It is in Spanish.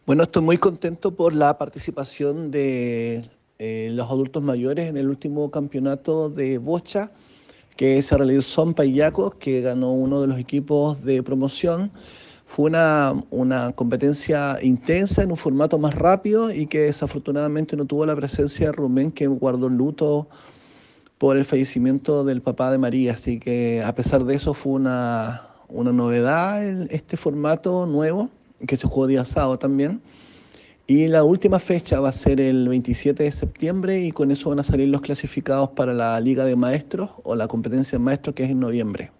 Bueno, estoy muy contento por la participación de los adultos mayores en el último campeonato de bocha que se realizó en Payacos, que ganó uno de los equipos de promoción. Fue una competencia intensa en un formato más rápido y que desafortunadamente no tuvo la presencia de Rubén, que guardó luto por el fallecimiento del papá de María. Así que a pesar de eso fue una novedad este formato nuevo, que se jugó día sábado también. Y la última fecha va a ser el 27 de septiembre y con eso van a salir los clasificados para la Liga de Maestros o la competencia de maestros que es en noviembre.